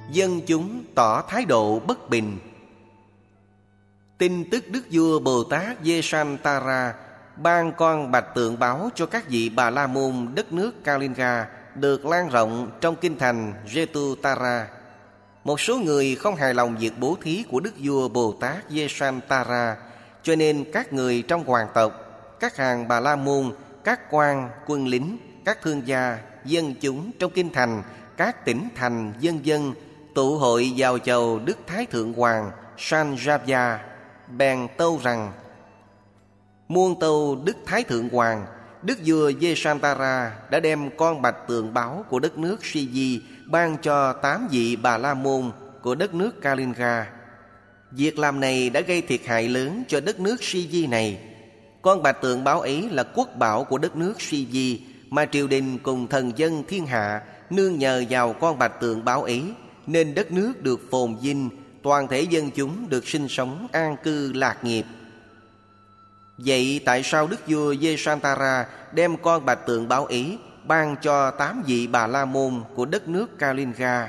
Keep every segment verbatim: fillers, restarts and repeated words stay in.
dân chúng tỏ thái độ bất bình. Tin tức Đức vua Bồ Tát Vesantara ban con bạch tượng báo cho các vị Bà La Môn đất nước Kalinga được lan rộng trong kinh thành Jetutara. Một số người không hài lòng việc bố thí của Đức vua Bồ Tát Vesantara, cho nên các người trong hoàng tộc, các hàng Bà La Môn, các quan, quân lính, các thương gia, dân chúng trong kinh thành, các tỉnh thành vân vân tụ hội vào chầu Đức Thái Thượng Hoàng Sanjaya, bèn tâu rằng: muôn tâu Đức Thái Thượng Hoàng, Đức vua Vesantara đã đem con bạch tượng báo của đất nước Si Di ban cho tám vị Bà La Môn của đất nước Kalinga. Việc làm này đã gây thiệt hại lớn cho đất nước Si Di này. Con bạch tượng báo ấy là quốc bảo của đất nước Si Di, mà triều đình cùng thần dân thiên hạ nương nhờ vào con bạch tượng báo ấy, nên đất nước được phồn vinh, toàn thể dân chúng được sinh sống an cư lạc nghiệp. Vậy tại sao Đức vua Vesantara đem con bạch tượng báo ấy ban cho tám vị Bà La Môn của đất nước Kalinga?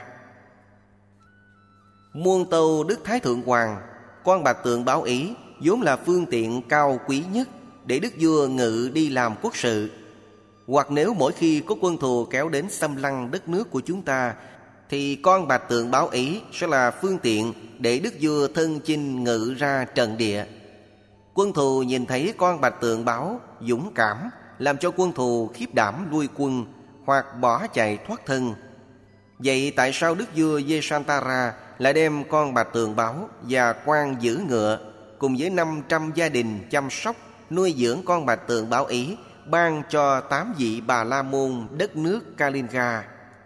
Muôn tâu Đức Thái Thượng Hoàng, con bạch tượng báo ấy vốn là phương tiện cao quý nhất để Đức vua ngự đi làm quốc sự. Hoặc nếu mỗi khi có quân thù kéo đến xâm lăng đất nước của chúng ta, thì con bạch tượng báo ấy sẽ là phương tiện để Đức vua thân chinh ngự ra trận địa. Quân thù nhìn thấy con bạch tượng báo dũng cảm, làm cho quân thù khiếp đảm lui quân hoặc bỏ chạy thoát thân. Vậy tại sao Đức vua Vesantara lại đem con bạch tượng báo và quan giữ ngựa cùng với năm trăm gia đình chăm sóc nuôi dưỡng con bạch tượng báo ấy ban cho tám vị Bà La Môn đất nước Kalinga?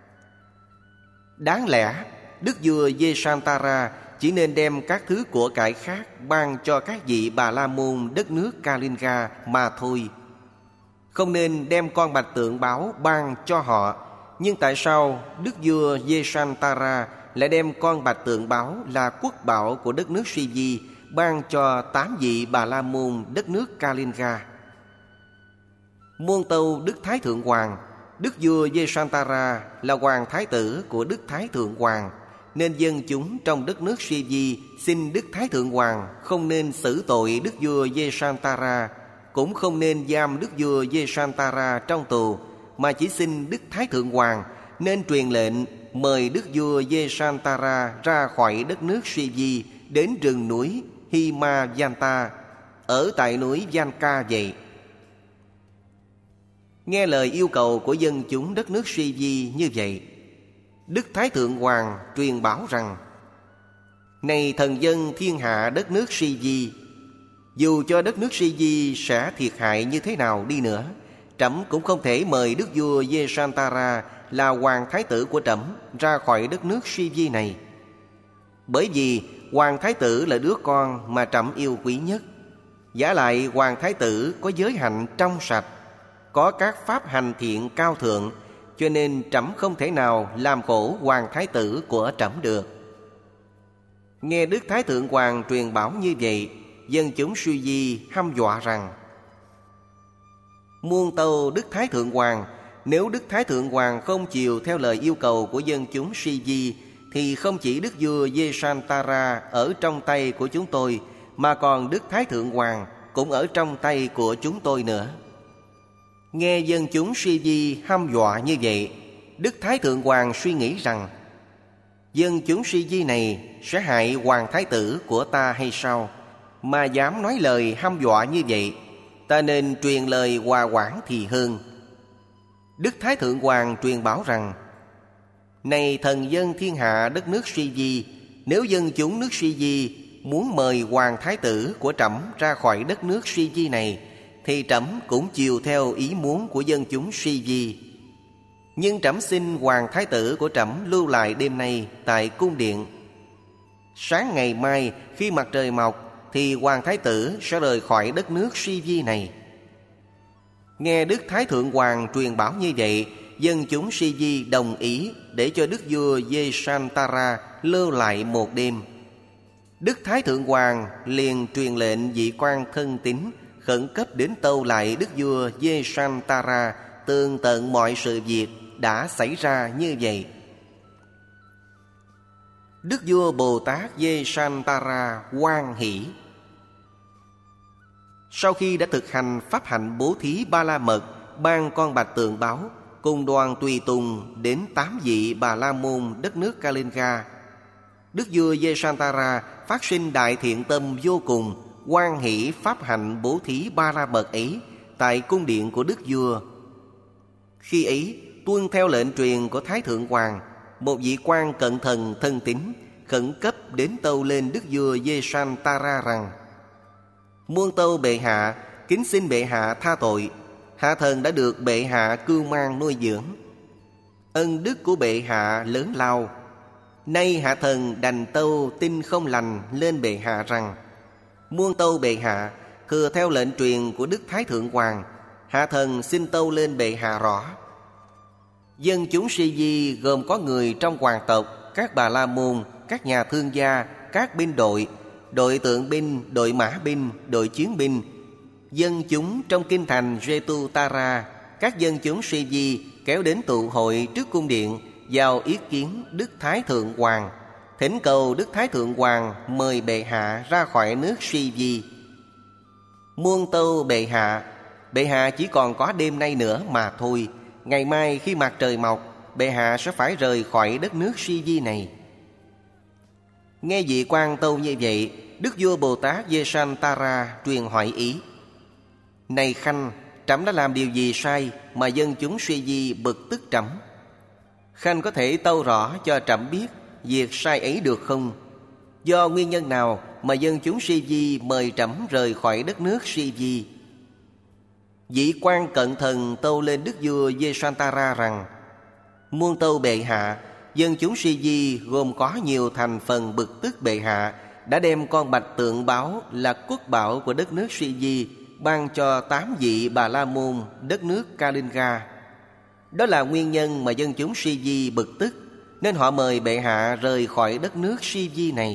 Đáng lẽ Đức vua Vesantara chỉ nên đem các thứ của cải khác ban cho các vị Bà La Môn đất nước Kalinga mà thôi, không nên đem con bạch tượng báo ban cho họ. Nhưng tại sao Đức vua Vesantara lại đem con bạch tượng báo là quốc bảo của đất nước Si Di ban cho tám vị Bà La Môn đất nước Kalinga? Muôn tâu Đức Thái Thượng Hoàng, Đức vua Vesantara là hoàng thái tử của Đức Thái Thượng Hoàng, nên dân chúng trong đất nước Si Di xin Đức Thái Thượng Hoàng không nên xử tội Đức vua Vesantara, cũng không nên giam Đức vua Vesantara trong tù, mà chỉ xin Đức Thái Thượng Hoàng nên truyền lệnh mời Đức vua Vesantara ra khỏi đất nước Si Di đến rừng núi Himavanta, ở tại núi Vanka vậy. Nghe lời yêu cầu của dân chúng đất nước Si Di như vậy, Đức Thái Thượng Hoàng truyền bảo rằng: này thần dân thiên hạ đất nước Si Di, dù cho đất nước Si Di sẽ thiệt hại như thế nào đi nữa, trẫm cũng không thể mời Đức vua Vesantara là hoàng thái tử của trẫm ra khỏi đất nước Si Di này. Bởi vì hoàng thái tử là đứa con mà trẫm yêu quý nhất. Vả lại hoàng thái tử có giới hạnh trong sạch, có các pháp hành thiện cao thượng, cho nên trẫm không thể nào làm khổ hoàng thái tử của trẫm được. Nghe Đức Thái Thượng Hoàng truyền bảo như vậy, dân chúng Si Di hăm dọa rằng: muôn tâu Đức Thái Thượng Hoàng, nếu Đức Thái Thượng Hoàng không chịu theo lời yêu cầu của dân chúng Si Di, thì không chỉ Đức vua Vesantara ở trong tay của chúng tôi, mà còn Đức Thái Thượng Hoàng cũng ở trong tay của chúng tôi nữa. Nghe dân chúng Si Di hăm dọa như vậy, Đức Thái Thượng Hoàng suy nghĩ rằng: dân chúng Si Di này sẽ hại hoàng thái tử của ta hay sao, mà dám nói lời hăm dọa như vậy? Ta nên truyền lời hòa quản thì hơn. Đức Thái Thượng Hoàng truyền bảo rằng: này thần dân thiên hạ đất nước Si Di, nếu dân chúng nước Si Di muốn mời hoàng thái tử của trẫm ra khỏi đất nước Si Di này, thì trẫm cũng chiều theo ý muốn của dân chúng Si Di. Nhưng trẫm xin hoàng thái tử của trẫm lưu lại đêm nay tại cung điện. Sáng ngày mai khi mặt trời mọc, thì hoàng thái tử sẽ rời khỏi đất nước Si Di này. Nghe Đức Thái Thượng Hoàng truyền bảo như vậy, dân chúng Si Di đồng ý để cho Đức vua Vesantara lưu lại một đêm. Đức Thái Thượng Hoàng liền truyền lệnh vị quan thân tín khẩn cấp đến tâu lại Đức vua Vesantara tường tận mọi sự việc đã xảy ra như vậy. Đức vua Bồ Tát Ye-san-ta-ra hoan hỷ. Sau khi đã thực hành pháp hạnh bố thí Ba La Mật, ban con bạch tượng báo, cùng đoàn tùy tùng đến tám vị Bà La Môn đất nước Kalinga, Đức vua Ye-san-ta-ra phát sinh đại thiện tâm vô cùng, hoan hỷ pháp hạnh bố thí Ba La Mật ấy tại cung điện của Đức vua. Khi ấy, tuân theo lệnh truyền của Thái Thượng Hoàng, một vị quan cận thần thân tín khẩn cấp đến tâu lên Đức vua Ye-san-ta-ra rằng: Muôn tâu bệ hạ, kính xin bệ hạ tha tội. Hạ thần đã được bệ hạ cưu mang nuôi dưỡng. Ân đức của bệ hạ lớn lao. Nay hạ thần đành tâu tin không lành lên bệ hạ rằng: Muôn tâu bệ hạ, thừa theo lệnh truyền của Đức Thái Thượng Hoàng, hạ thần xin tâu lên bệ hạ rõ. Dân chúng Si Di gồm có người trong hoàng tộc, các Bà La Môn, các nhà thương gia, các binh đội, đội tượng binh, đội mã binh, đội chiến binh, dân chúng trong kinh thành Jetutara, các dân chúng Si Di kéo đến tụ hội trước cung điện, vào ý kiến Đức Thái Thượng Hoàng, thỉnh cầu Đức Thái Thượng Hoàng mời bệ hạ ra khỏi nước Si Di. Muôn tâu bệ hạ, bệ hạ chỉ còn có đêm nay nữa mà thôi. Ngày mai khi mặt trời mọc, bệ hạ sẽ phải rời khỏi đất nước Si Di này. Nghe vị quan tâu như vậy, Đức vua Bồ Tát Ye-san-ta-ra truyền hỏi ý: Này Khanh, trẫm đã làm điều gì sai mà dân chúng Si Di bực tức trẫm? Khanh có thể tâu rõ cho trẫm biết việc sai ấy được không? Do nguyên nhân nào mà dân chúng Si Di mời trẫm rời khỏi đất nước Si Di? Vị quan cận thần tâu lên Đức vua Ye-san-ta-ra rằng: Muôn tâu bệ hạ, dân chúng Si Di gồm có nhiều thành phần bực tức bệ hạ, đã đem con bạch tượng báo là quốc bảo của đất nước Si Di ban cho tám vị Bà La Môn đất nước Kalinga. Đó là nguyên nhân mà dân chúng Si Di bực tức, nên họ mời bệ hạ rời khỏi đất nước Si Di này.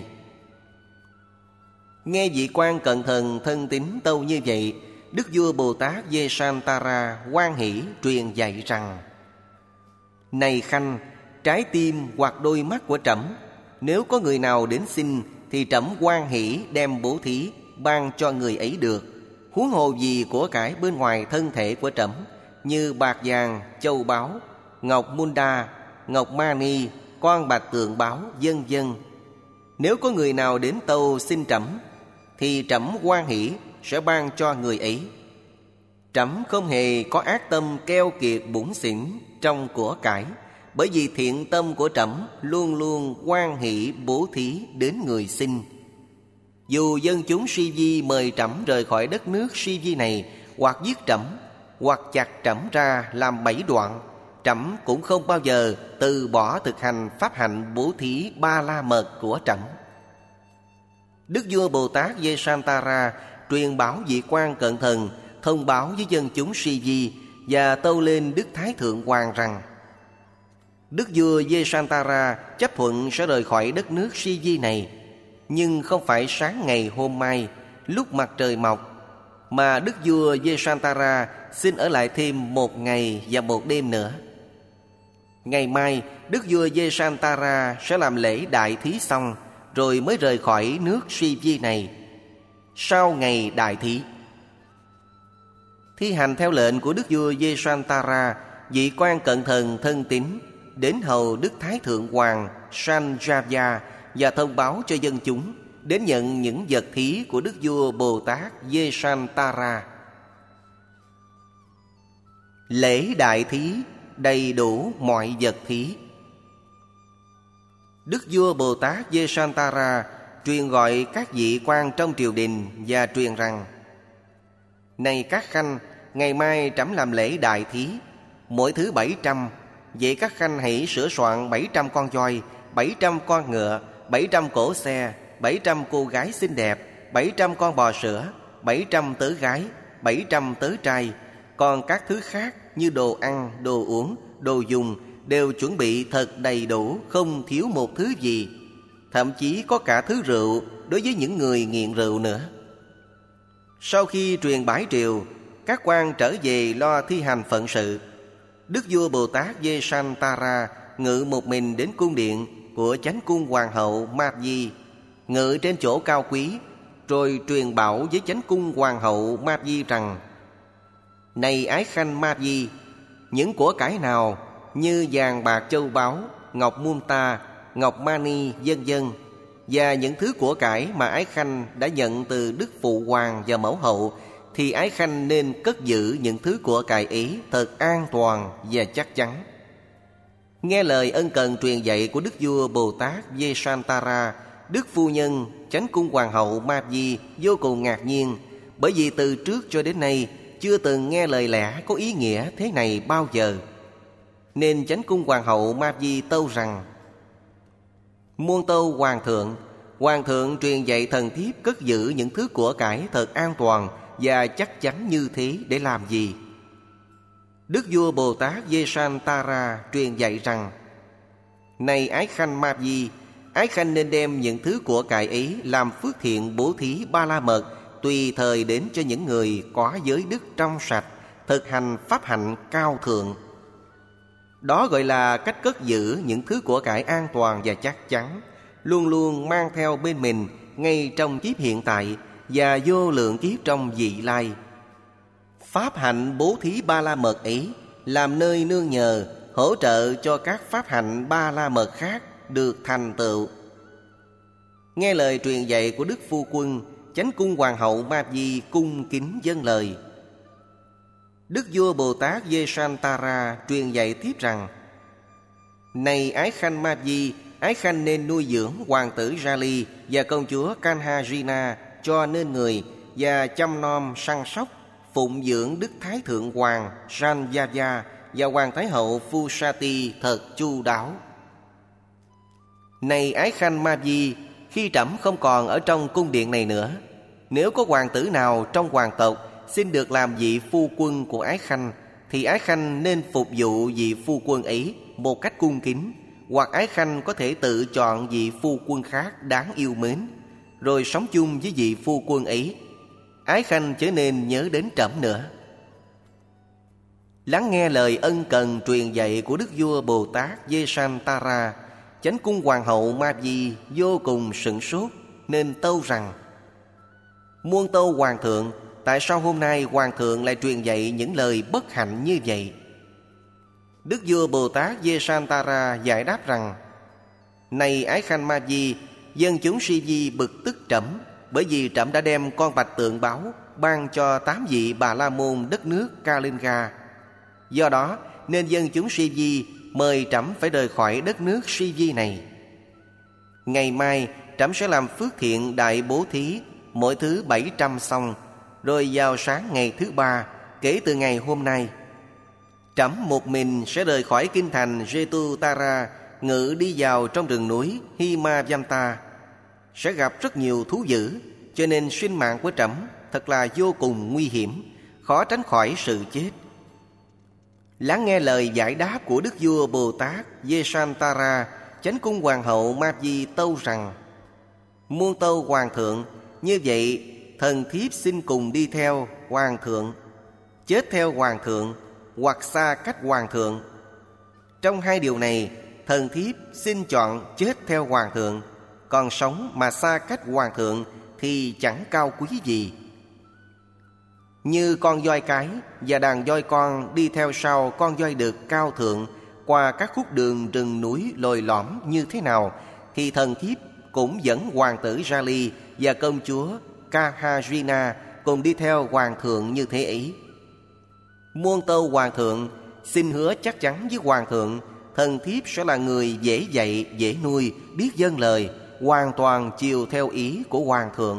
Nghe vị quan cận thần thân tín tâu như vậy, Đức vua Bồ Tát Ye-san-ta-ra hoan hỷ truyền dạy rằng: Này Khanh, trái tim hoặc đôi mắt của trẫm, nếu có người nào đến xin thì trẫm hoan hỷ đem bố thí ban cho người ấy được. Huống hồ gì của cải bên ngoài thân thể của trẫm, như bạc vàng, châu báu, ngọc Munda, ngọc Mani, con bạch tượng báo, vân vân. Nếu có người nào đến tâu xin trẫm, thì trẫm hoan hỷ sẽ ban cho người ấy. Trẫm không hề có ác tâm keo kiệt bủn xỉn trong của cải, bởi vì thiện tâm của trẫm luôn luôn hoan hỷ bố thí đến người xin. Dù dân chúng Si Di mời trẫm rời khỏi đất nước Si Di này, hoặc giết trẫm, hoặc chặt trẫm ra làm bảy đoạn, trẫm cũng không bao giờ từ bỏ thực hành pháp hạnh bố thí Ba La Mật của trẫm. Đức vua Bồ Tát Ye-san-ta-ra truyền bảo vị quan cận thần thông báo với dân chúng Si Di và tâu lên Đức Thái Thượng Hoàng rằng: Đức vua Ye-san-ta-ra chấp thuận sẽ rời khỏi đất nước Si Di này, nhưng không phải sáng ngày hôm mai lúc mặt trời mọc, mà Đức vua Ye-san-ta-ra xin ở lại thêm một ngày và một đêm nữa. Ngày mai Đức vua Ye-san-ta-ra sẽ làm lễ đại thí xong rồi mới rời khỏi nước Si Di này. Sau ngày đại thí, thi hành theo lệnh của Đức vua Ye-san-ta-ra, vị quan cận thần thân tín đến hầu Đức Thái Thượng Hoàng Sanjaya và thông báo cho dân chúng đến nhận những vật thí của Đức vua Bồ Tát Ye-san-ta-ra. Lễ đại thí đầy đủ mọi vật thí. Đức vua Bồ Tát Ye-san-ta-ra truyền gọi các vị quan trong triều đình và truyền rằng: Này các khanh, ngày mai trẫm làm lễ đại thí, mỗi thứ bảy trăm. Vậy các khanh hãy sửa soạn bảy trăm con voi, bảy trăm con ngựa, bảy trăm cỗ xe, bảy trăm cô gái xinh đẹp, bảy trăm con bò sữa, bảy trăm tớ gái, bảy trăm tớ trai. Còn các thứ khác như đồ ăn, đồ uống, đồ dùng đều chuẩn bị thật đầy đủ, không thiếu một thứ gì. Thậm chí có cả thứ rượu đối với những người nghiện rượu nữa. Sau khi truyền bái triều, các quan trở về lo thi hành phận sự. Đức vua Bồ Tát Ye-san-ta-ra ngự một mình đến cung điện, của chánh cung hoàng hậu Ma Di, ngự trên chỗ cao quý, rồi truyền bảo với chánh cung hoàng hậu Ma Di rằng: Này ái khanh Ma Di, những của cải nào như vàng bạc châu báu, ngọc muôn ta, ngọc mani, vân vân, và những thứ của cải mà ái khanh đã nhận từ đức phụ hoàng và mẫu hậu, thì ái khanh nên cất giữ những thứ của cải ấy thật an toàn và chắc chắn. Nghe lời ân cần truyền dạy của đức vua Bồ Tát Vesantara, đức phu nhân chánh cung hoàng hậu Ma Di vô cùng ngạc nhiên, bởi vì từ trước cho đến nay chưa từng nghe lời lẽ có ý nghĩa thế này bao giờ. Nên chánh cung hoàng hậu Ma Di tâu rằng: Muôn tâu hoàng thượng, hoàng thượng truyền dạy thần thiếp cất giữ những thứ của cải thật an toàn và chắc chắn như thế để làm gì? Đức vua Bồ Tát Vesantara truyền dạy rằng: Này ái khanh Ma Di, ái khanh nên đem những thứ của cải ấy làm phước thiện bố thí ba la mật, tùy thời đến cho những người có giới đức trong sạch, thực hành pháp hạnh cao thượng. Đó gọi là cách cất giữ những thứ của cải an toàn và chắc chắn, luôn luôn mang theo bên mình ngay trong kiếp hiện tại và vô lượng kiếp trong vị lai. Pháp hạnh bố thí ba la mật ấy làm nơi nương nhờ, hỗ trợ cho các pháp hạnh ba la mật khác được thành tựu. Nghe lời truyền dạy của đức phu quân, chánh cung hoàng hậu Ma Di cung kính vâng lời. Đức vua Bồ Tát Vesantara truyền dạy tiếp rằng: Này ái khanh Ma Di, ái khanh nên nuôi dưỡng hoàng tử Rali và công chúa Kanhajina cho nên người, và chăm nom săn sóc phụng dưỡng đức thái thượng hoàng Sanjaya và hoàng thái hậu Phusati thật chu đáo. Này ái khanh Ma Di, khi trẫm không còn ở trong cung điện này nữa, nếu có hoàng tử nào trong hoàng tộc xin được làm vị phu quân của ái khanh, thì ái khanh nên phục vụ vị phu quân ấy một cách cung kính, hoặc ái khanh có thể tự chọn vị phu quân khác đáng yêu mến, rồi sống chung với vị phu quân ấy. Ái khanh chớ nên nhớ đến trẫm nữa. Lắng nghe lời ân cần truyền dạy của đức vua Bồ Tát Vesantara, chánh cung hoàng hậu Ma Di vô cùng sửng sốt, nên tâu rằng: Muôn tâu hoàng thượng, tại sao hôm nay hoàng thượng lại truyền dạy những lời bất hạnh như vậy? Đức vua Bồ Tát Vesantara giải đáp rằng: Này ái khanh Ma Di, dân chúng Si Di bực tức trẫm, bởi vì trẫm đã đem con bạch tượng báo ban cho tám vị Bà La Môn đất nước Kalinga. Do đó nên dân chúng Si Di mời trẫm phải rời khỏi đất nước Si Di này. Ngày mai trẫm sẽ làm phước thiện đại bố thí mỗi thứ bảy trăm xong, rồi vào sáng ngày thứ ba kể từ ngày hôm nay, trẫm một mình sẽ rời khỏi kinh thành Jetutara, ngự đi vào trong rừng núi Himavanta. Sẽ gặp rất nhiều thú dữ, cho nên sinh mạng của trẫm thật là vô cùng nguy hiểm, khó tránh khỏi sự chết. Lắng nghe lời giải đáp của đức vua Bồ Tát Vesantara, chánh cung hoàng hậu Ma Di tâu rằng: Muôn tâu hoàng thượng, như vậy thần thiếp xin cùng đi theo hoàng thượng, chết theo hoàng thượng, hoặc xa cách hoàng thượng. Trong hai điều này, thần thiếp xin chọn chết theo hoàng thượng, còn sống mà xa cách hoàng thượng thì chẳng cao quý gì. Như con voi cái và đàn voi con đi theo sau con voi đực cao thượng qua các khúc đường rừng núi lồi lõm như thế nào, thì thần thiếp cũng dẫn hoàng tử Rali và công chúa Kanhajina cùng đi theo hoàng thượng như thế ấy. Muôn tâu hoàng thượng, xin hứa chắc chắn với hoàng thượng, thần thiếp sẽ là người dễ dạy, dễ nuôi, biết vâng lời, hoàn toàn chiều theo ý của hoàng thượng.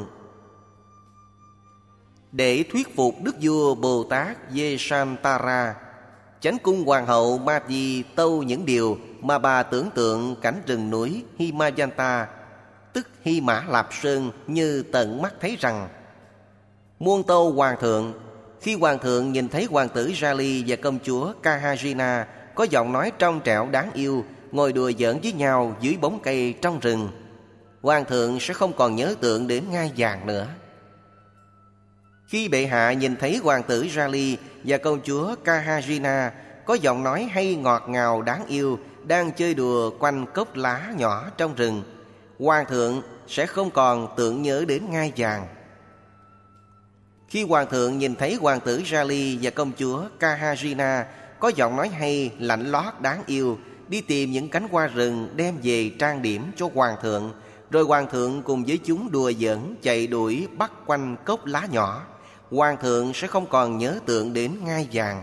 Để thuyết phục đức vua Bồ Tát Vesantara, chánh cung hoàng hậu Ma Di tâu những điều mà bà tưởng tượng cảnh rừng núi Himavanta, tức Hy Mã Lạp Sơn, như tận mắt thấy rằng: Muôn tâu hoàng thượng, khi hoàng thượng nhìn thấy hoàng tử Rali và công chúa Kanhajina có giọng nói trong trẻo đáng yêu, ngồi đùa giỡn với nhau dưới bóng cây trong rừng, hoàng thượng sẽ không còn nhớ tượng đến ngai vàng nữa. Khi bệ hạ nhìn thấy hoàng tử Rali và công chúa Kanhajina có giọng nói hay ngọt ngào đáng yêu, đang chơi đùa quanh cốc lá nhỏ trong rừng, Hoàng thượng sẽ không còn tưởng nhớ đến ngai vàng. Khi Hoàng thượng nhìn thấy hoàng tử Rali và công chúa Kahajina có giọng nói hay, lạnh lót, đáng yêu, đi tìm những cánh hoa rừng đem về trang điểm cho Hoàng thượng, rồi Hoàng thượng cùng với chúng đùa giỡn, chạy đuổi bắt quanh cốc lá nhỏ, Hoàng thượng sẽ không còn nhớ tượng đến ngai vàng.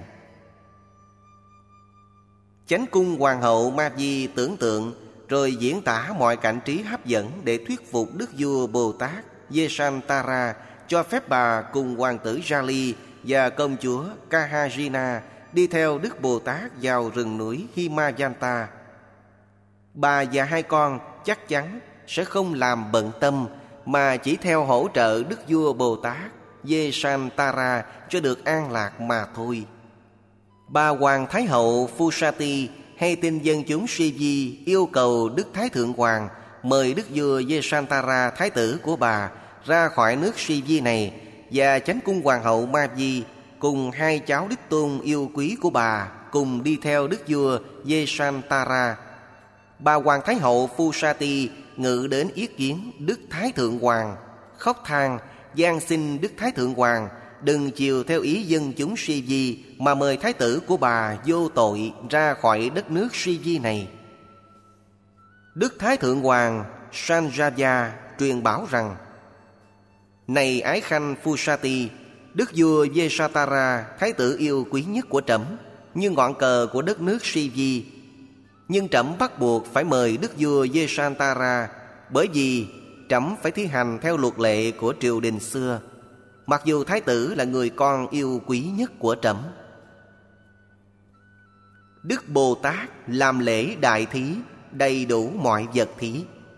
Chánh cung hoàng hậu Ma Di tưởng tượng rồi diễn tả mọi cảnh trí hấp dẫn để thuyết phục Đức vua Bồ Tát Yesantara cho phép bà cùng hoàng tử Rali và công chúa Kahajina đi theo Đức Bồ Tát vào rừng núi Himayanta. Bà và hai con chắc chắn sẽ không làm bận tâm, mà chỉ theo hỗ trợ Đức vua Bồ Tát Yesantara cho được an lạc mà thôi. Bà Hoàng Thái hậu Phusati hay tin dân chúng Sivi yêu cầu Đức Thái Thượng Hoàng mời Đức vua Yesantara, thái tử của bà, ra khỏi nước Sivi này, và chánh cung hoàng hậu Ma Di cùng hai cháu đích tôn yêu quý của bà cùng đi theo Đức vua Yesantara. Bà Hoàng Thái hậu Phusati ngự đến ý kiến Đức Thái Thượng Hoàng, khóc than van xin Đức Thái Thượng Hoàng đừng chiều theo ý dân chúng Sivi mà mời thái tử của bà vô tội ra khỏi đất nước Sivi này. Đức Thái Thượng Hoàng Sanjaya truyền bảo rằng: Này ái khanh Phusati, Đức vua Yesantara, thái tử yêu quý nhất của trẫm, như ngọn cờ của đất nước Sivi. Nhưng trẫm bắt buộc phải mời Đức vua Yesantara, bởi vì trẫm phải thi hành theo luật lệ của triều đình xưa, mặc dù thái tử là người con yêu quý nhất của trẫm. Đức Bồ Tát làm lễ đại thí, đầy đủ mọi vật thí.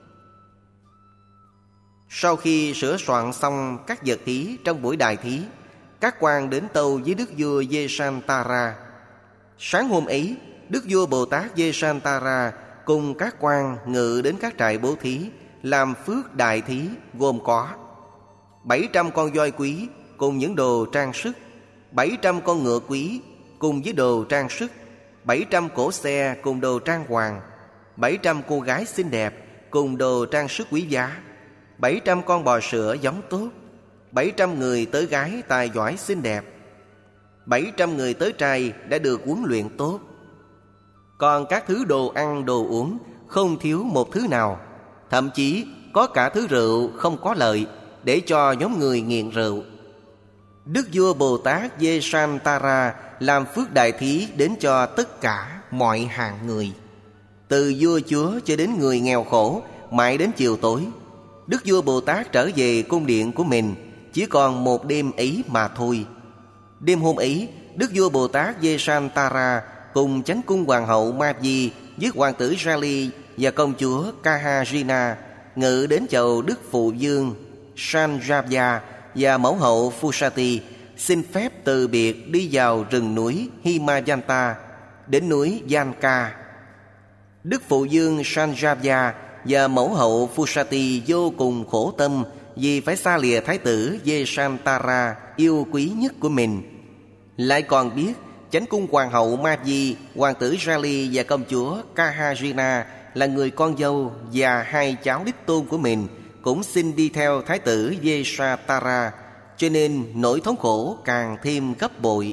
Sau khi sửa soạn xong các vật thí trong buổi đại thí, các quan đến tâu với Đức vua Yesantara. Sáng hôm ấy, Đức vua Bồ Tát Yesantara cùng các quan ngự đến các trại bố thí làm phước đại thí, gồm có bảy trăm con voi quý cùng những đồ trang sức, bảy trăm con ngựa quý cùng với đồ trang sức, bảy trăm cỗ xe cùng đồ trang hoàng, bảy trăm cô gái xinh đẹp cùng đồ trang sức quý giá, bảy trăm con bò sữa giống tốt, bảy trăm người tới gái tài giỏi xinh đẹp, bảy trăm người tới trai đã được huấn luyện tốt. Còn các thứ đồ ăn đồ uống không thiếu một thứ nào, thậm chí có cả thứ rượu không có lợi để cho nhóm người nghiện rượu. Đức vua Bồ Tát Yesantara làm phước đại thí đến cho tất cả mọi hạng người, từ vua chúa cho đến người nghèo khổ. Mãi đến chiều tối, Đức vua Bồ Tát trở về cung điện của mình, chỉ còn một đêm ấy mà thôi. Đêm hôm ấy, Đức vua Bồ Tát Yesantara cùng chánh cung hoàng hậu Ma Di với hoàng tử Rali và công chúa Kahajina ngự đến chầu Đức Phụ Dương Sanjaya và mẫu hậu Phusati, xin phép từ biệt đi vào rừng núi Himayanta đến núi Yanka. Đức Phụ Dương Sanjaya và mẫu hậu Phusati vô cùng khổ tâm vì phải xa lìa thái tử Yesantara yêu quý nhất của mình, lại còn biết chánh cung hoàng hậu Ma Di, hoàng tử Rali và công chúa Kahajina là người con dâu và hai cháu đích tôn của mình cũng xin đi theo thái tử Yesantara, cho nên nỗi thống khổ càng thêm gấp bội.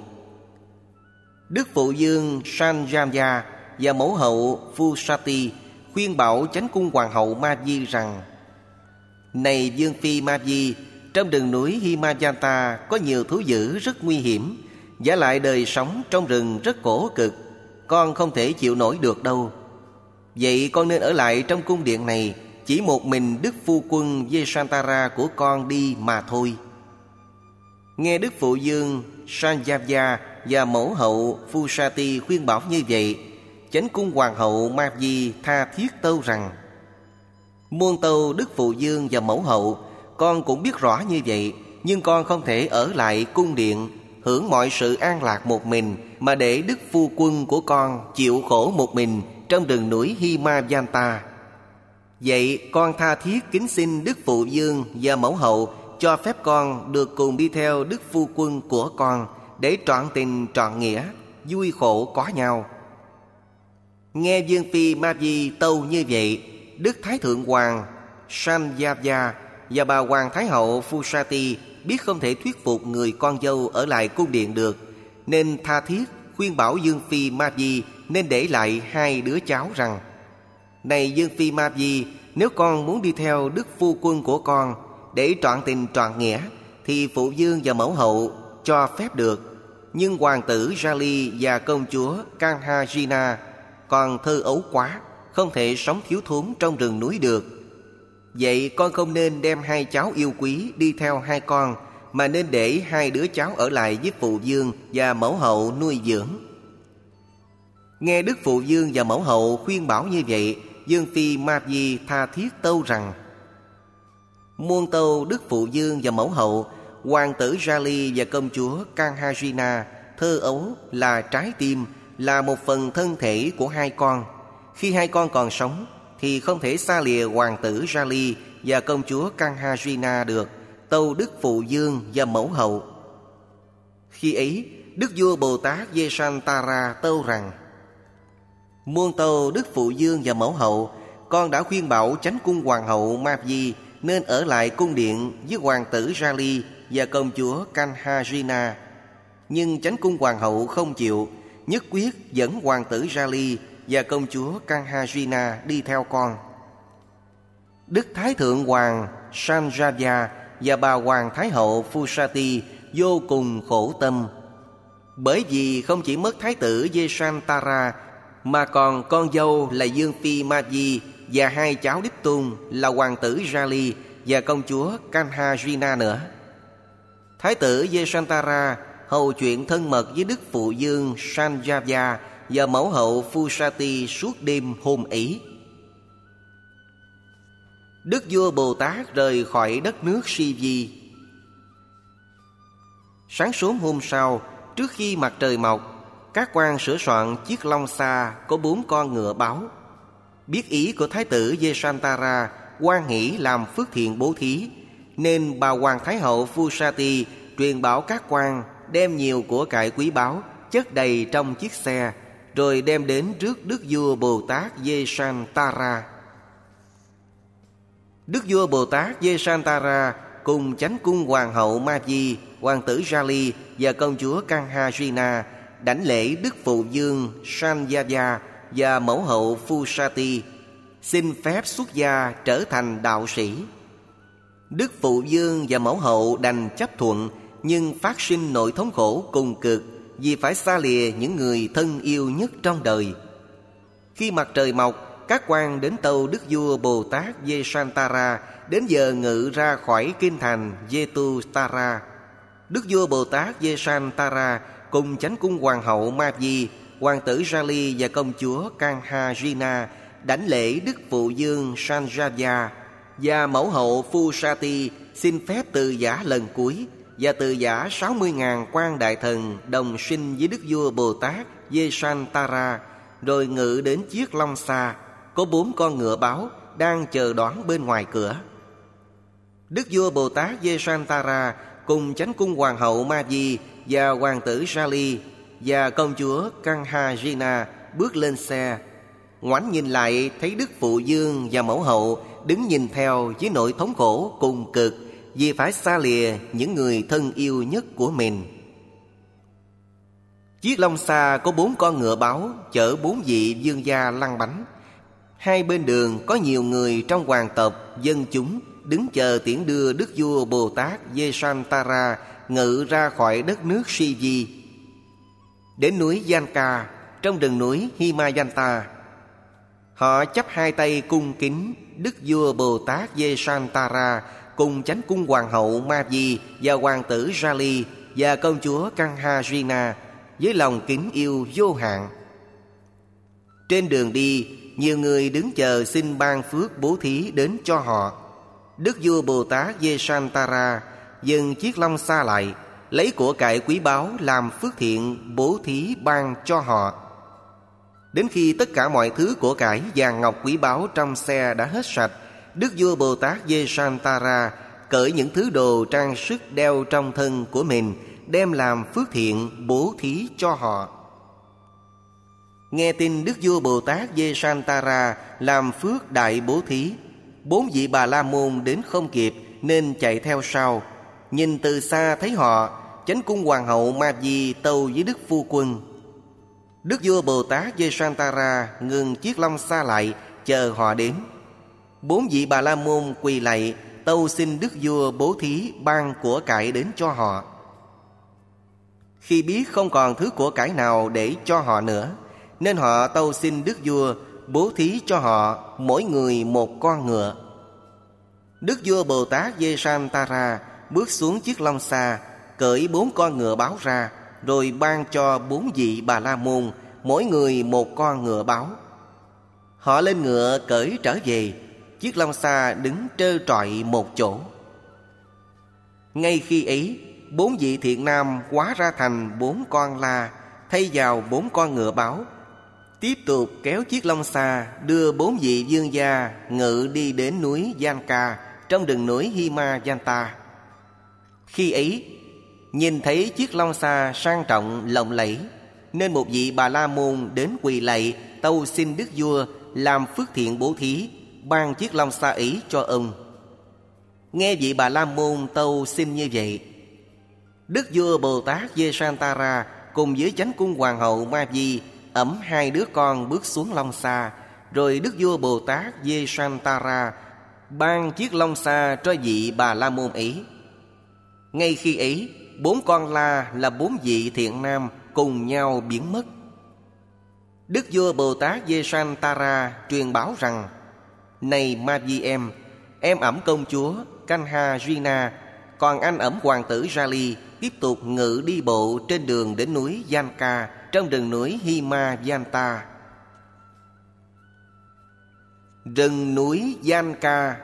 Đức Phụ Dương Sanjaya và mẫu hậu Phusati khuyên bảo chánh cung hoàng hậu Ma Di rằng: Này vương phi Ma Di, trong rừng núi Himayanta có nhiều thú dữ rất nguy hiểm, vả lại đời sống trong rừng rất khổ cực, con không thể chịu nổi được đâu. Vậy con nên ở lại trong cung điện này, chỉ một mình Đức Phu Quân Yesantara của con đi mà thôi. Nghe Đức Phụ Dương Sanjaya và mẫu hậu Phusati khuyên bảo như vậy, chánh cung hoàng hậu Ma Di tha thiết tâu rằng: Muôn tâu Đức Phụ Dương và mẫu hậu, con cũng biết rõ như vậy, nhưng con không thể ở lại cung điện hưởng mọi sự an lạc một mình, mà để Đức Phu Quân của con chịu khổ một mình trong rừng núi Himayanta. Vậy con tha thiết kính xin Đức Phụ Dương và mẫu hậu cho phép con được cùng đi theo Đức Phu Quân của con, để trọn tình trọn nghĩa, vui khổ có nhau. Nghe Dương phi Ma Di tâu như vậy, Đức Thái Thượng Hoàng Sanyaya và bà Hoàng Thái Hậu Phusati biết không thể thuyết phục người con dâu ở lại cung điện được, nên tha thiết khuyên bảo Dương phi Ma Di nên để lại hai đứa cháu rằng: Này Dương phi Ma Di, nếu con muốn đi theo đức phu quân của con để trọn tình trọn nghĩa thì phụ vương và mẫu hậu cho phép được. Nhưng hoàng tử Rali và công chúa Kanhajina còn thơ ấu quá, không thể sống thiếu thốn trong rừng núi được. Vậy con không nên đem hai cháu yêu quý đi theo hai con, mà nên để hai đứa cháu ở lại với phụ vương và mẫu hậu nuôi dưỡng. Nghe đức phụ vương và mẫu hậu khuyên bảo như vậy, Dương phi Ma Di tha thiết tâu rằng: Muôn tâu đức phụ vương và mẫu hậu, hoàng tử Rali và công chúa Kanhajina thơ ấu là trái tim, là một phần thân thể của hai con. Khi hai con còn sống thì không thể xa lìa hoàng tử Rali và công chúa Kanhajina được, tâu đức phụ vương và mẫu hậu. Khi ấy, đức vua Bồ Tát Vesantara tâu rằng: Muôn tâu đức phụ vương và mẫu hậu, con đã khuyên bảo chánh cung hoàng hậu Ma Di nên ở lại cung điện với hoàng tử Rali và công chúa Kanhajina. Nhưng chánh cung hoàng hậu không chịu, nhất quyết dẫn hoàng tử Rali và công chúa Kanhajina đi theo con. Đức Thái Thượng Hoàng Sanjaya và bà Hoàng Thái Hậu Phusati vô cùng khổ tâm, bởi vì không chỉ mất thái tử Vesantara mà còn con dâu là Dương phi Ma Di và hai cháu đích tôn là hoàng tử Rali và công chúa Kanhajina nữa. Thái tử Vesantara hầu chuyện thân mật với đức phụ vương Sanjaya và mẫu hậu Phusati suốt đêm hôm ấy. Đức vua Bồ Tát rời khỏi đất nước Si Vi. Sáng sớm hôm sau, trước khi mặt trời mọc, các quan sửa soạn chiếc long xa có bốn con ngựa báo. Biết ý của thái tử Vesantara, hoan hỷ làm phước thiện bố thí, nên bà Hoàng Thái Hậu Phusati truyền bảo các quan đem nhiều của cải quý báu chất đầy trong chiếc xe, rồi đem đến trước đức vua Bồ Tát Vesantara. Đức vua Bồ Tát Vesantara cùng chánh cung hoàng hậu Ma Di, hoàng tử Rali và công chúa Kanhajina đảnh lễ đức phụ vương Sanyaya và mẫu hậu Phusati, xin phép xuất gia trở thành đạo sĩ. Đức phụ vương và mẫu hậu đành chấp thuận, nhưng phát sinh nỗi thống khổ cùng cực vì phải xa lìa những người thân yêu nhất trong đời. Khi mặt trời mọc, các quan đến tâu đức vua Bồ Tát Vesantara đến giờ ngự ra khỏi kinh thành Jetutara. Đức vua Bồ Tát Vesantara cùng chánh cung hoàng hậu Ma Di, hoàng tử Rali và công chúa Kanhajina đảnh lễ đức phụ vương Sanjaya và mẫu hậu Phusati, xin phép từ giả lần cuối, và từ giả sáu mươi ngàn quan đại thần đồng sinh với đức vua Bồ Tát Vesantara, rồi ngự đến chiếc long xa có bốn con ngựa báo đang chờ đón bên ngoài cửa. Đức vua Bồ Tát Vesantara cùng chánh cung hoàng hậu Ma Di và hoàng tử Rali và công chúa Kanhajina bước lên xe. Ngoảnh nhìn lại thấy đức phụ vương và mẫu hậu đứng nhìn theo với nỗi thống khổ cùng cực vì phải xa lìa những người thân yêu nhất của mình. Chiếc long xa có bốn con ngựa báo chở bốn vị vương gia lăn bánh. Hai bên đường có nhiều người trong hoàng tộc, dân chúng đứng chờ tiễn đưa đức vua Bồ Tát Vesantara ngự ra khỏi đất nước Si Vi. Đến núi Janka trong rừng núi Himayanta, họ chắp hai tay cung kính đức vua Bồ Tát Vesantara cùng chánh cung hoàng hậu Ma Di và hoàng tử Rali và công chúa Kanhajina với lòng kính yêu vô hạn. Trên đường đi, nhiều người đứng chờ xin ban phước bố thí đến cho họ. Đức vua Bồ Tát Vesantara dừng chiếc long xa lại, lấy của cải quý báu làm phước thiện bố thí ban cho họ. Đến khi tất cả mọi thứ của cải vàng ngọc quý báu trong xe đã hết sạch, đức vua Bồ Tát Vesantara cởi những thứ đồ trang sức đeo trong thân của mình, đem làm phước thiện bố thí cho họ. Nghe tin Đức Vua Bồ Tát Vesantara làm phước đại bố thí, bốn vị Bà La Môn đến không kịp nên chạy theo sau. Nhìn từ xa thấy họ, Chánh Cung Hoàng hậu Ma Di tâu với Đức Phu Quân. Đức Vua Bồ Tát Vesantara ngừng chiếc long xa lại, chờ họ đến. Bốn vị Bà La Môn quỳ lạy, tâu xin Đức Vua bố thí ban của cải đến cho họ. Khi biết không còn thứ của cải nào để cho họ nữa, nên họ tâu xin Đức Vua bố thí cho họ mỗi người một con ngựa. Đức Vua Bồ Tát Vesantara bước xuống chiếc long xa, cởi bốn con ngựa báo ra, rồi ban cho bốn vị Bà La Môn mỗi người một con ngựa báo. Họ lên ngựa cởi trở về, chiếc long xa đứng trơ trọi một chỗ. Ngay khi ấy, bốn vị thiện nam hóa ra thành bốn con la, thay vào bốn con ngựa báo, tiếp tục kéo chiếc long xa đưa bốn vị vương gia ngự đi đến núi Janka trong rừng núi Himayanta. Khi ấy, nhìn thấy chiếc long xa sang trọng lộng lẫy, nên một vị Bà La Môn đến quỳ lạy tâu xin Đức Vua làm phước thiện bố thí, ban chiếc long xa ấy cho ông. Nghe vị Bà La Môn tâu xin như vậy, Đức Vua Bồ Tát Vesantara cùng với Chánh Cung Hoàng hậu Ma Di ẵm hai đứa con bước xuống long xa. Rồi Đức Vua Bồ Tát Vesantara ban chiếc long xa cho vị Bà La Môn ấy. Ngay khi ấy, bốn con la là bốn vị thiện nam cùng nhau biến mất. Đức Vua Bồ Tát Vesantara truyền bảo rằng: Này Ma Di em, em ẵm công chúa Kanha Rina, còn anh ẵm hoàng tử Rali tiếp tục ngự đi bộ trên đường đến núi Janka trong rừng núi Himayanta. Rừng núi Janka.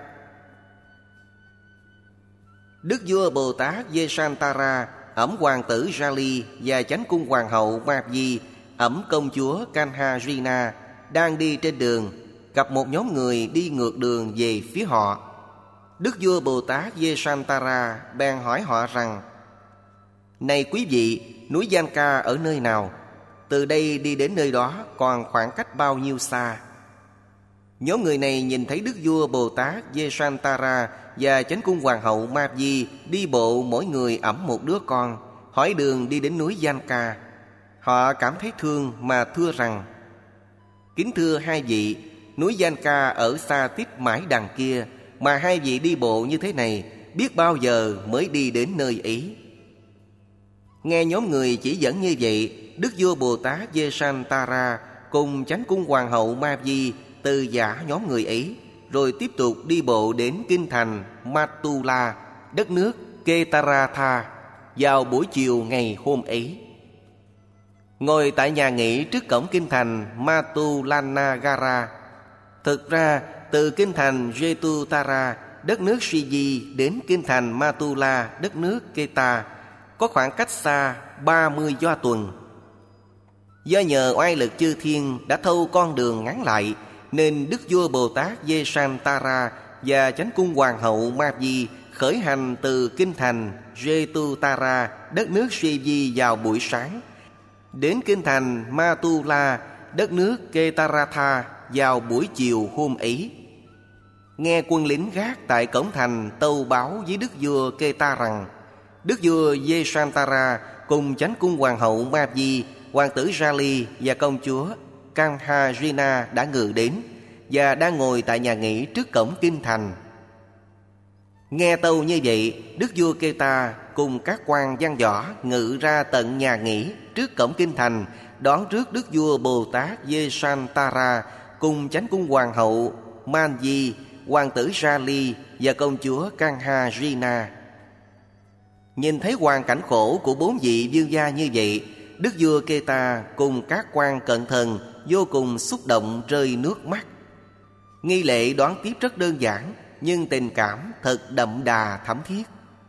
Đức Vua Bồ Tát Vesantara ẵm hoàng tử Rali và Chánh Cung Hoàng hậu Ma Di ẵm công chúa Kanha Rina đang đi trên đường, gặp một nhóm người đi ngược đường về phía họ. Đức Vua Bồ Tát Vesantara bèn hỏi họ rằng: Này quý vị, núi Janka ở nơi nào? Từ đây đi đến nơi đó còn khoảng cách bao nhiêu xa? Nhóm người này nhìn thấy Đức Vua Bồ Tát Vesantara và Chánh Cung Hoàng hậu Ma Di đi bộ mỗi người ẵm một đứa con, hỏi đường đi đến núi Janka. Họ cảm thấy thương mà thưa rằng: Kính thưa hai vị, núi Janka ở xa tiếp mãi đằng kia, mà hai vị đi bộ như thế này, biết bao giờ mới đi đến nơi ấy. Nghe nhóm người chỉ dẫn như vậy, Đức Vua Bồ Tát Vesantara cùng Chánh Cung Hoàng hậu Ma Di từ giả nhóm người ấy, rồi tiếp tục đi bộ đến kinh thành Matula, đất nước Ketaratha vào buổi chiều ngày hôm ấy. Ngồi tại nhà nghỉ trước cổng kinh thành Matulanagara. Thực ra, từ kinh thành Jetutara, đất nước Siji đến kinh thành Matula, đất nước Keta, có khoảng cách xa ba mươi do tuần. Do nhờ oai lực chư thiên đã thâu con đường ngắn lại, nên Đức Vua Bồ Tát Vesantara và Chánh Cung Hoàng hậu Ma Di khởi hành từ kinh thành Jetutara, đất nước Siji vào buổi sáng, đến kinh thành Matula, đất nước Ketaratha vào buổi chiều hôm ấy. Nghe quân lính gác tại cổng thành tâu báo với Đức Vua Keta rằng: Đức Vua Vesantara cùng Chánh Cung Hoàng hậu Ma Di, hoàng tử Rali và công chúa Kanha Rina đã ngự đến và đang ngồi tại nhà nghỉ trước cổng kinh thành. Nghe tâu như vậy, Đức Vua Keta cùng các quan văn võ ngự ra tận nhà nghỉ trước cổng kinh thành, đón rước Đức Vua Bồ Tát Vesantara cùng Chánh Cung Hoàng hậu Ma Di, hoàng tử Rali và công chúa Kanha Rina. Nhìn thấy hoàn cảnh khổ của bốn vị vương gia như vậy, Đức Vua Keta cùng các quan cận thần vô cùng xúc động rơi nước mắt. Nghi lễ đón tiếp rất đơn giản, nhưng tình cảm thật đậm đà thắm thiết.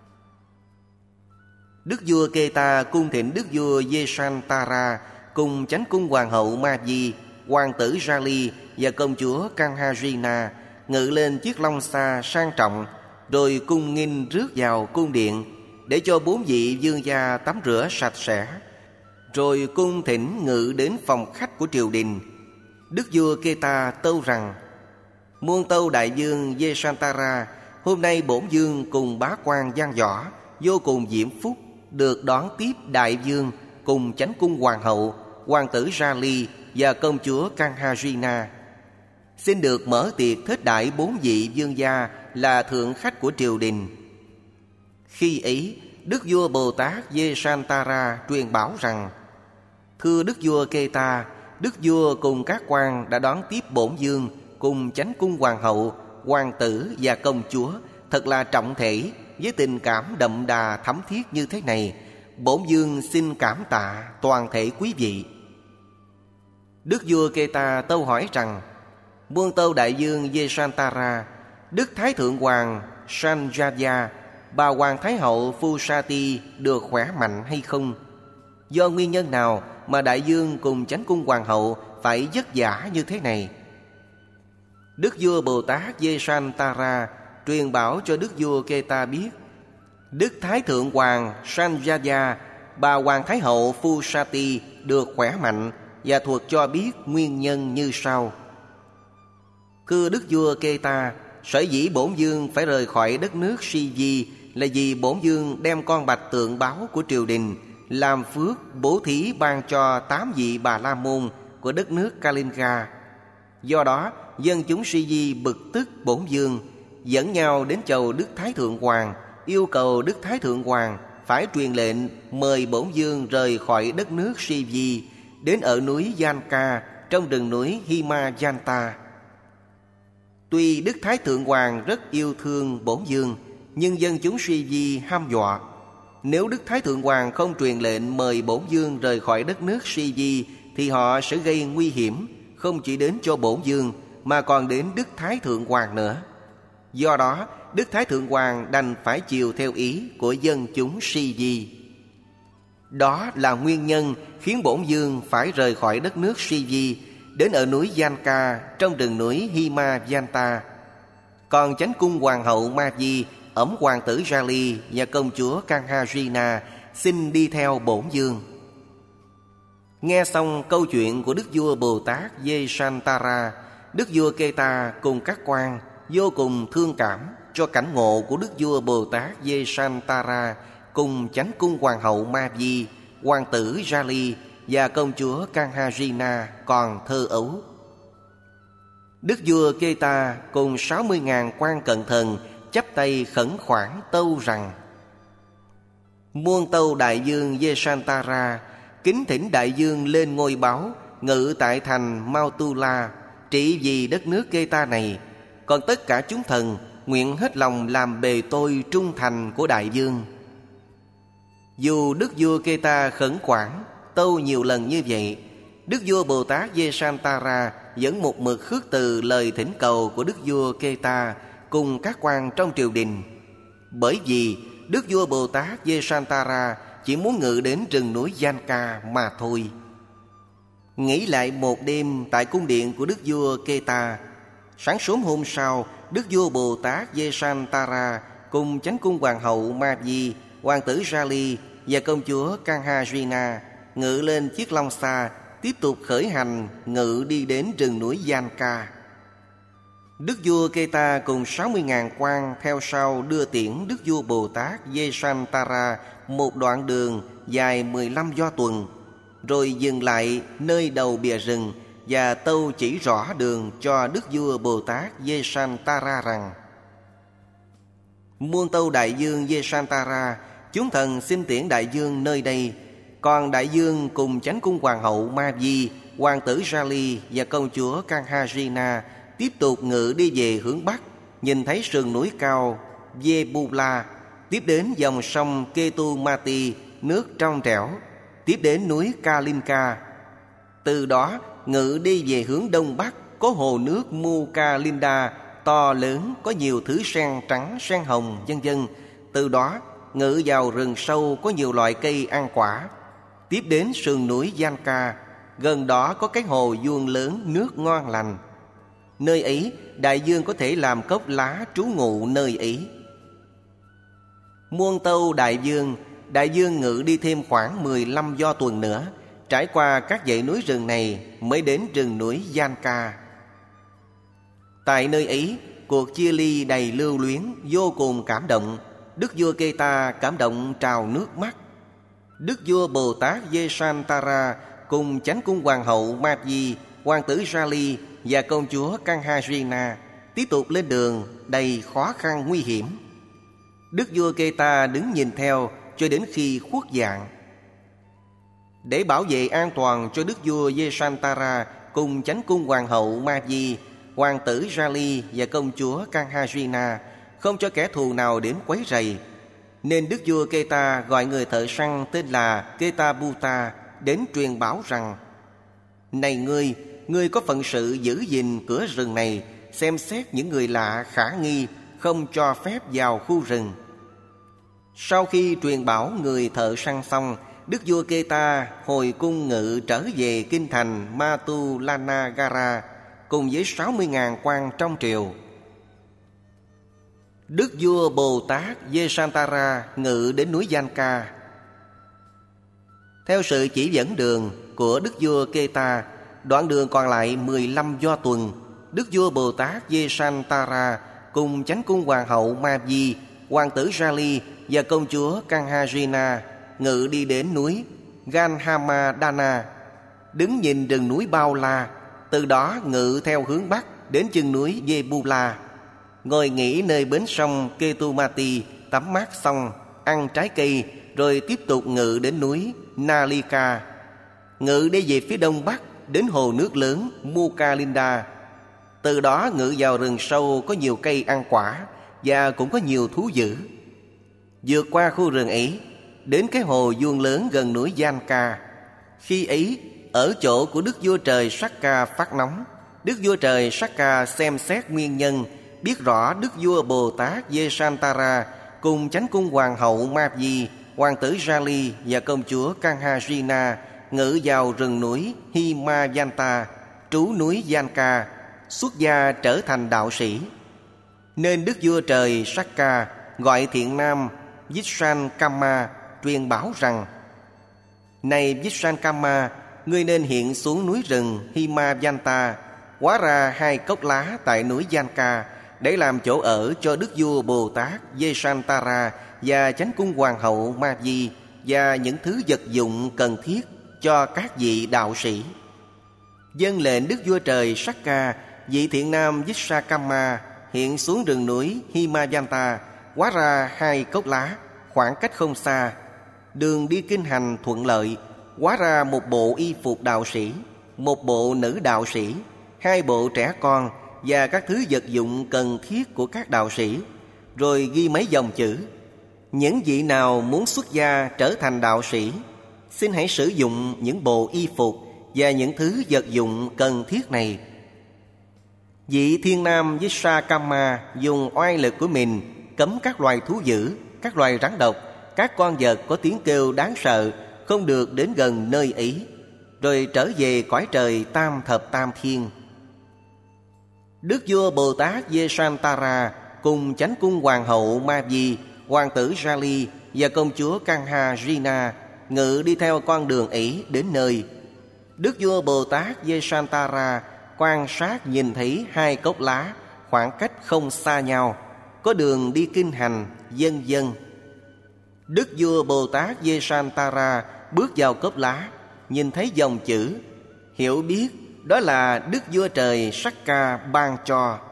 Đức Vua Keta cung thỉnh Đức Vua Vesantara cùng Chánh Cung Hoàng hậu Ma Di, hoàng tử Rali và công chúa Kanha Rina ngự lên chiếc long xa sang trọng, rồi cung nghinh rước vào cung điện để cho bốn vị vương gia tắm rửa sạch sẽ. rồi cung thỉnh ngự đến phòng khách của triều đình. Đức vua Keta tâu rằng: Muôn tâu đại vương Vesantara, hôm nay bổn vương cùng bá quan Giang Võ vô cùng diễm phúc, được đón tiếp đại vương cùng chánh cung hoàng hậu, hoàng tử Rali và công chúa Kanharina. Xin được mở tiệc thết đãi bốn vị vương gia là thượng khách của triều đình. Khi ấy, Đức vua Bồ Tát Vesantara truyền bảo rằng: Thưa Đức vua Keta, Đức vua cùng các quan đã đón tiếp bổn vương cùng chánh cung hoàng hậu, hoàng tử và công chúa thật là trọng thể, với tình cảm đậm đà thấm thiết như thế này. Bổn vương xin cảm tạ toàn thể quý vị. Đức vua Keta tâu hỏi rằng: Muôn tâu đại vương Vesantara, Đức Thái Thượng Hoàng Sanjaya, bà Hoàng Thái Hậu Phusati được khỏe mạnh hay không? Do nguyên nhân nào mà đại vương cùng chánh cung hoàng hậu phải vất vả như thế này? Đức vua Bồ Tát Vesantara truyền bảo cho Đức vua Keta biết: Đức Thái Thượng Hoàng Sanjaya, bà Hoàng Thái Hậu Phusati được khỏe mạnh, và thuật cho biết nguyên nhân như sau. Thưa Đức vua Keta, sở dĩ bổn vương phải rời khỏi đất nước Si Di là vì bổn vương đem con bạch tượng báo của triều đình làm phước bố thí ban cho tám vị Bà La Môn của đất nước Kalinga. Do đó, dân chúng Si Di bực tức bổn vương, dẫn nhau đến chầu Đức Thái Thượng Hoàng, yêu cầu Đức Thái Thượng Hoàng phải truyền lệnh mời bổn vương rời khỏi đất nước Si Di, đến ở núi Janka trong rừng núi Himayanta. Tuy Đức Thái Thượng Hoàng rất yêu thương bổn vương, nhưng dân chúng Si Di hăm dọa: nếu Đức Thái Thượng Hoàng không truyền lệnh mời bổn vương rời khỏi đất nước Si Di, thì họ sẽ gây nguy hiểm không chỉ đến cho bổn vương mà còn đến Đức Thái Thượng Hoàng nữa. Do đó, Đức Thái Thượng Hoàng đành phải chiều theo ý của dân chúng Si Di. Đó là nguyên nhân khiến bổn vương phải rời khỏi đất nước Si Di, đến ở núi Janka trong rừng núi Himayanta. Còn chánh cung hoàng hậu Ma Di, ẵm hoàng tử Rali và công chúa Kanharina xin đi theo bổn vương. Nghe xong câu chuyện của Đức vua Bồ Tát Vesantara, Đức vua Keta cùng các quan vô cùng thương cảm cho cảnh ngộ của Đức vua Bồ Tát Vesantara cùng chánh cung hoàng hậu Ma Di, hoàng tử Rali và công chúa Kanharina còn thơ ấu. Đức vua Keta cùng sáu mươi ngàn quan cận thần chắp tay khẩn khoản tâu rằng: Muôn tâu đại vương Vesantara, kính thỉnh đại vương lên ngôi báu, ngự tại thành Mautula, trị vì đất nước Keta này. Còn tất cả chúng thần nguyện hết lòng làm bề tôi trung thành của đại vương. Dù Đức vua Keta khẩn khoản tâu nhiều lần như vậy, Đức vua Bồ Tát Vesantara vẫn một mực khước từ lời thỉnh cầu của Đức vua Keta cùng các quan trong triều đình. Bởi vì Đức vua Bồ Tát Vesantara chỉ muốn ngự đến rừng núi Janka mà thôi. Nghỉ lại một đêm tại cung điện của Đức vua Keta. Sáng sớm hôm sau, Đức vua Bồ Tát Vesantara cùng chánh cung hoàng hậu Ma Di, hoàng tử Rali và công chúa Kanharina ngự lên chiếc long xa, tiếp tục khởi hành ngự đi đến rừng núi Janka. Đức vua Keta cùng sáu mươi ngàn quan theo sau đưa tiễn Đức vua Bồ Tát Vesantara một đoạn đường dài mười lăm do tuần, rồi dừng lại nơi đầu bìa rừng và tâu chỉ rõ đường cho Đức vua Bồ Tát Vesantara rằng: Muôn tâu đại vương Vesantara, chúng thần xin tiễn đại vương nơi đây. Còn đại vương cùng chánh cung hoàng hậu Ma Di, hoàng tử Rali và công chúa Kanharina tiếp tục ngự đi về hướng bắc, nhìn thấy sườn núi cao Vebula, tiếp đến dòng sông Ketumati, nước trong trẻo, tiếp đến núi Kalinka. Từ đó ngự đi về hướng đông bắc, có hồ nước Mukalinda to lớn, có nhiều thứ sen trắng, sen hồng, vân vân. Từ đó ngự vào rừng sâu có nhiều loại cây ăn quả. Tiếp đến sườn núi Janka, gần đó có cái hồ vuông lớn, nước ngon lành. Nơi ấy đại vương có thể làm cốc lá trú ngụ nơi ấy. Muôn tâu đại vương, đại vương ngự đi thêm khoảng mười lăm do tuần nữa, trải qua các dãy núi rừng này mới đến rừng núi Janka. Tại nơi ấy, cuộc chia ly đầy lưu luyến, vô cùng cảm động. Đức vua Keta cảm động trào nước mắt. Đức vua Bồ Tát Yesantara cùng chánh cung hoàng hậu Madhi, hoàng tử Jali và công chúa Kanharina tiếp tục lên đường đầy khó khăn nguy hiểm. Đức vua Keta đứng nhìn theo cho đến khi khuất dạng. Để bảo vệ an toàn cho đức vua Yesantara cùng chánh cung hoàng hậu Madhi, hoàng tử Jali và công chúa Kanharina không cho kẻ thù nào đến quấy rầy, nên đức vua Keta gọi người thợ săn tên là Ketabutta đến truyền bảo rằng: Này ngươi, ngươi có phận sự giữ gìn cửa rừng này, xem xét những người lạ khả nghi, không cho phép vào khu rừng. Sau khi truyền bảo người thợ săn xong, đức vua Keta hồi cung ngự trở về kinh thành Matulanagara cùng với sáu mươi nghìn quan trong triều. Đức vua Bồ Tát Yesantara ngự đến núi Janka. Theo sự chỉ dẫn đường của đức vua Keta, đoạn đường còn lại mười lăm do tuần, đức vua Bồ Tát Yesantara cùng chánh cung hoàng hậu Madhi, hoàng tử Jali và công chúa Kanharina ngự đi đến núi Ganhamadana, đứng nhìn rừng núi Bao La, từ đó ngự theo hướng bắc đến chân núi Jebula, ngồi nghỉ nơi bến sông Ketumati, tắm mát xong, ăn trái cây, rồi tiếp tục ngự đến núi Nalika, ngự đi về phía đông bắc đến hồ nước lớn Mukalinda. Từ đó ngự vào rừng sâu có nhiều cây ăn quả và cũng có nhiều thú dữ. Vượt qua khu rừng ấy, đến cái hồ vuông lớn gần núi Janka. Khi ấy, ở chỗ của đức vua trời Sakka phát nóng, đức vua trời Sakka xem xét nguyên nhân, biết rõ đức vua Bồ Tát Yesantara cùng chánh cung hoàng hậu Madhi, hoàng tử Jali và công chúa Kanharina ngự vào rừng núi Himayanta, trú núi Janka, xuất gia trở thành đạo sĩ. Nên đức vua trời Sakka gọi thiện nam Vishvankama truyền bảo rằng: Này Vishvankama, ngươi nên hiện xuống núi rừng Himayanta, hóa ra hai cốc lá tại núi Janka để làm chỗ ở cho đức vua Bồ Tát Yesantara và chánh cung hoàng hậu Madhi và những thứ vật dụng cần thiết cho các vị đạo sĩ. Vâng lệnh đức vua trời Sakka, vị thiện nam Vishvankama hiện xuống rừng núi Himayanta, hóa ra hai cốc lá, khoảng cách không xa, đường đi kinh hành thuận lợi, hóa ra một bộ y phục đạo sĩ, một bộ nữ đạo sĩ, hai bộ trẻ con và các thứ vật dụng cần thiết của các đạo sĩ, rồi ghi mấy dòng chữ: Những vị nào muốn xuất gia trở thành đạo sĩ, xin hãy sử dụng những bộ y phục và những thứ vật dụng cần thiết này. Vị thiên nam Vishvankama dùng oai lực của mình cấm các loài thú dữ, các loài rắn độc, các con vật có tiếng kêu đáng sợ không được đến gần nơi ấy, rồi trở về cõi trời tam thập tam thiên. Đức vua Bồ Tát Yesantara cùng chánh cung hoàng hậu Madhi, hoàng tử Jali và công chúa Kanharina ngự đi theo con đường ấy đến nơi. Đức vua Bồ Tát Yesantara quan sát nhìn thấy hai cốc lá khoảng cách không xa nhau, có đường đi kinh hành, vân vân. Đức vua Bồ Tát Yesantara bước vào cốc lá, nhìn thấy dòng chữ, hiểu biết đó là đức vua trời Sakka ban cho.